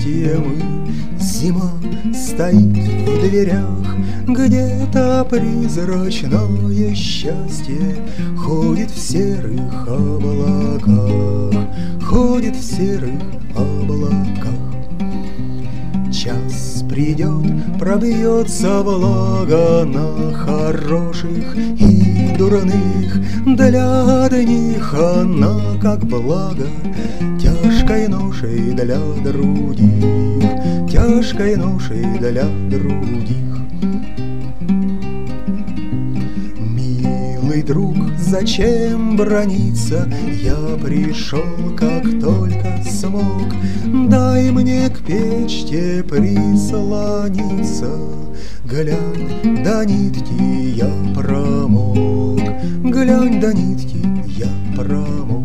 счастье мы. Зима стоит в дверях, где-то призрачное счастье ходит в серых облаках, ходит в серых облаках. Час придет, пробьется влага на хороших и дурных. Для одних она как благо, тяжкой ношей для других, тяжкой ношей для других. Милый друг, зачем браниться? Я пришел, как только смог. Дай мне к печке прислониться. Глянь, до нитки я промок, глянь, до нитки я промок.